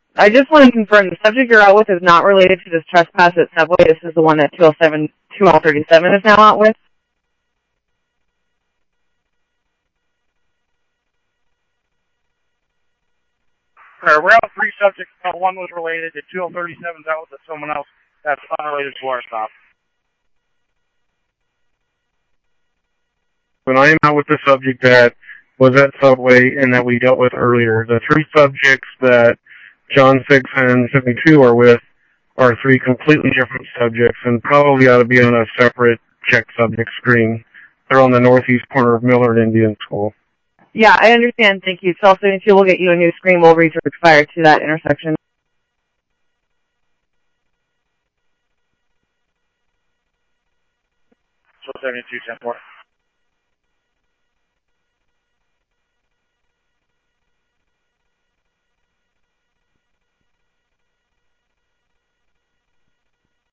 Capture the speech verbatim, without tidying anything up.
I just want to confirm the subject you're out with is not related to this trespass at Subway. This is the one that two oh seven, two L thirty-seven is now out with. Sure, we're out three subjects. One was related to two L thirty-seven's out with someone else that's unrelated to our stop. When I am out with the subject that was at Subway and that we dealt with earlier, the three subjects that John six and seventy-two are with are three completely different subjects and probably ought to be on a separate check subject screen. They're on the northeast corner of Millard Indian School. Yeah, I understand. Thank you. twelve seventy-two will get you a new screen. We'll redirect fire to that intersection. twelve seventy-two, ten four.